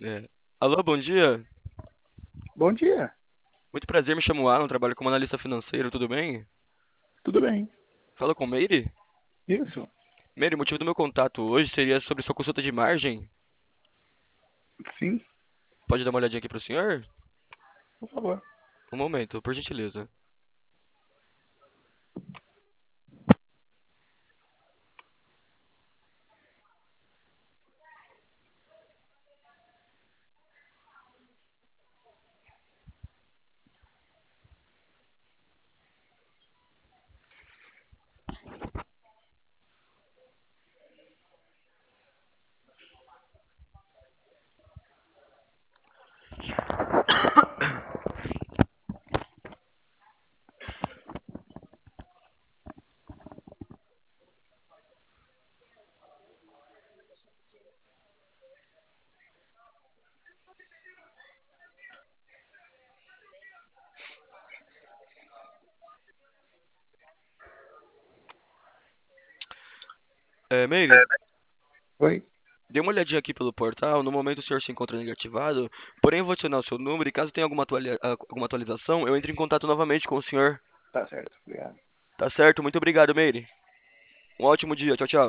É. Alô, bom dia. Bom dia, Muito prazer, me chamo Alan, trabalho como analista financeiro, tudo bem? tudo bem? Fala com Meire. Isso, Meire, o motivo do meu contato hoje seria sobre sua consulta de margem. sim, Pode dar uma olhadinha aqui pro senhor? por favor. Um momento, por gentileza. Meire, Oi, dê uma olhadinha aqui pelo portal. No momento o senhor se encontra negativado, porém eu vou adicionar o seu número e caso tenha alguma atualização, eu entre em contato novamente com o senhor. tá certo, obrigado. Tá certo? Muito obrigado, Meire. Um ótimo dia. Tchau, tchau.